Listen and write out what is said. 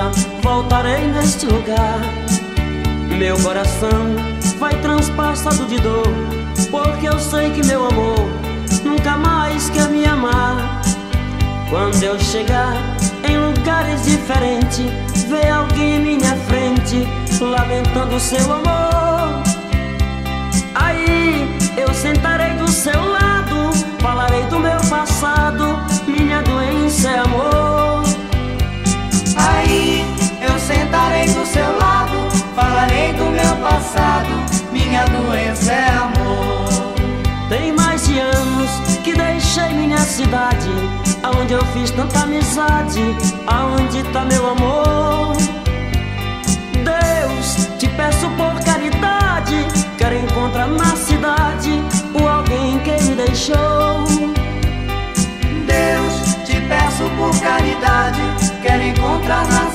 nunca voltarei neste lugar. Meu coração vai transpassado de dor, porque eu sei que meu amor nunca mais quer me amar. Quando eu chegar em lugares diferentes, ver alguém em minha frente lamentando seu amor, aí eu sentarei do seu lado, falarei do meu passado, minha doença é amor. Aí eu sentarei do seu lado, falarei do meu passado, minha doença é amor. Tem mais de anos que deixei minha cidade, aonde eu fiz tanta amizade, aonde tá meu amor? Deus, te peço por caridade, quero encontrar na cidade o alguém que me deixou. Deus, te peço por caridade, quero encontrar na